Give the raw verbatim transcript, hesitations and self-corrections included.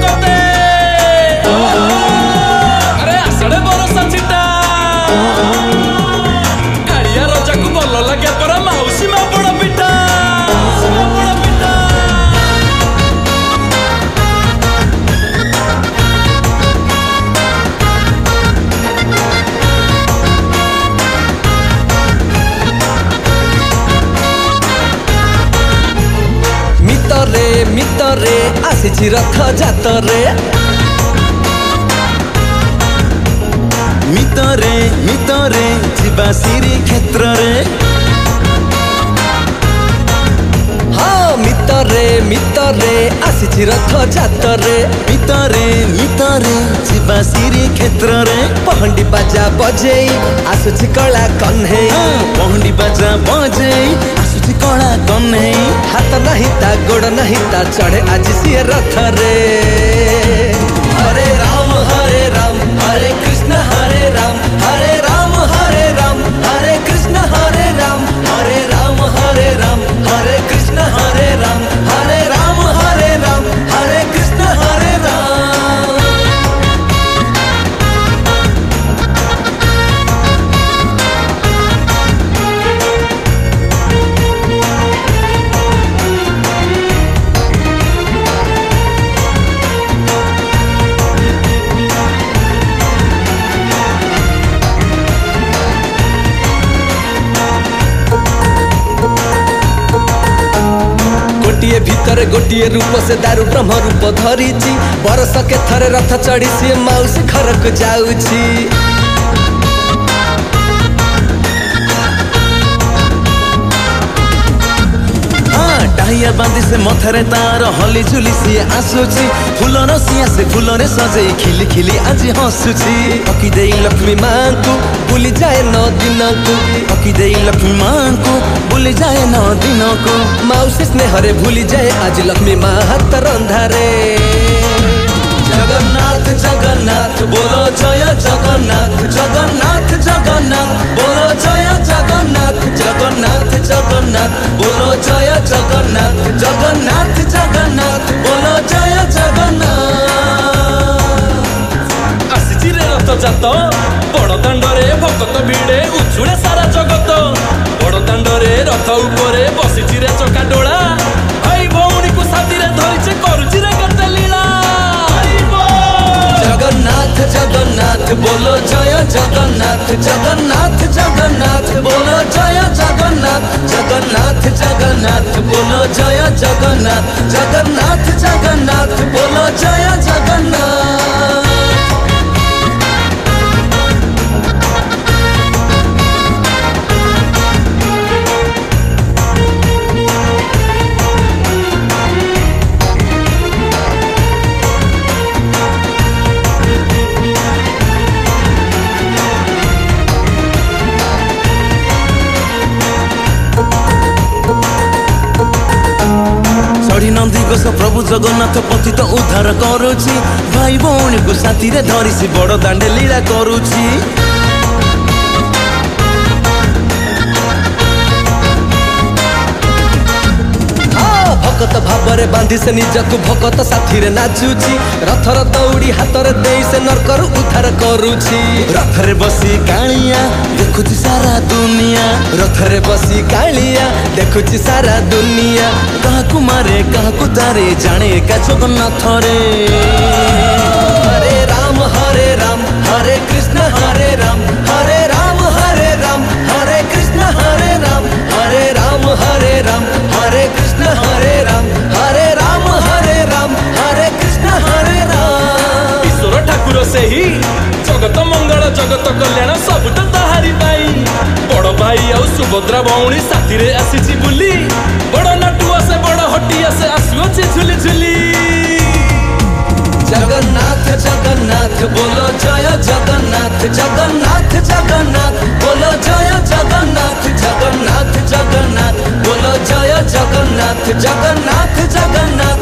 भकते अरे आषाढ़ बरसा चिटा कालिया रजा को भल लगे पर माउसी मा बड़ पिठा मितरे मितरे आसी रथ जातरे मितरे मितरे जीवा श्री क्षेत्र रे हाँ मितरे मितरे आसी रथ जातरे मितरे मितरे जीवा श्री क्षेत्र रे पहंडी बाजा बजेई आसुची कला कन्हे पहंडी बाजा बजेई आसुची कला कन्हे हाथ नहीं ता गोड़ नहीं ता चढ़े आज सी रथ रे हरे राम हरे राम हरे कृष्ण हरे राम हरे राम हरे राम हरे कृष्ण हरे राम हरे राम हरे राम हरे कृष्ण हरे राम हरे राम हरे राम हरे कृष्ण हरे राम। गोटिए भीतर गोटिए रूप से दारू ब्रह्म रूप धरिची बरस के थरे रथ चढ़ी सी माउसी घर को जाऊची डाहिया बांधी से मथरे तार हली झुली सी आसुची फूलर सिया से फूलरे सजे खिली खिली आज हसुची अकी देई लक्ष्मी मां को भूली जाए नौ दिन को अकी देई लक्ष्मी मां को भूली जाए नौ दिन को माउसी स्नेहरे भूली जाए आज लक्ष्मी मां हाथ रंधारे जगन्नाथ जगन्नाथ बोलो जय जगन्नाथ जगन्नाथ जगन्नाथ बोलो जय जगन्नाथ जगन्नाथ जगन्नाथ बोलो जय जगन्नाथ जगन्नाथ जगन्नाथ बोलो जय जगन्नाथ। आसीची रे रथ जात बड़ दांडरे भक्त भिड़े उछुड़े सारा जगत बड़ दांडरे रथ उपरे बसीची रे चका डोला भाई भौणी को साथी रे धरिचे करूची रे केते लीला जगन्नाथ जगन्नाथ बोलो जय जगन्नाथ जगन्नाथ जगन्नाथ बोलो जय जगन्नाथ जगन्नाथ जगन्नाथ बोलो जय जगन्नाथ जगन्नाथ जगन्नाथ बोलो जय जगन्नाथ। नंदी घोष प्रभु जगन्नाथ पतित उद्धार करुची भाई भौणी को साथी रे धरिसी बड़ दांडे लीला करुची भगत भावरे बांधी से निजक भगत साथी रे नाचुची रथर दौड़ी हाथ दे से नरकर उद्धार करुची रथरे बसी कालिया देखुची सारा दुनिया रथरे बसी कालिया देखुची सारा दुनिया काहाकू मारे काहाकू तारे जाने का जगन्नाथ रे हरे राम हरे राम हरे कृष्ण हरे राम हरे राम हरे राम हरे कृष्ण हरे राम हरे राम हरे राम हरे कृष्ण हरे राम हरे राम हरे राम हरे कृष्ण हरे राम। ईश्वर ठाकुर से ही जगत मंगल जगत कल्याण सबुठ ताहारी पाई बड़ भाई आउ सुभद्रा भौणी साथी रे आसीची बुली बड़ नटुआ से बड़ हटिया से आसुची झुली झुली जगन्नाथ जगन्नाथ बोलो जय जगन्नाथ जगन्नाथ जगन्नाथ बोलो जय जगन्नाथ जगन्नाथ जगन्नाथ बोलो जय जगन्नाथ जगन्नाथ जगन्नाथ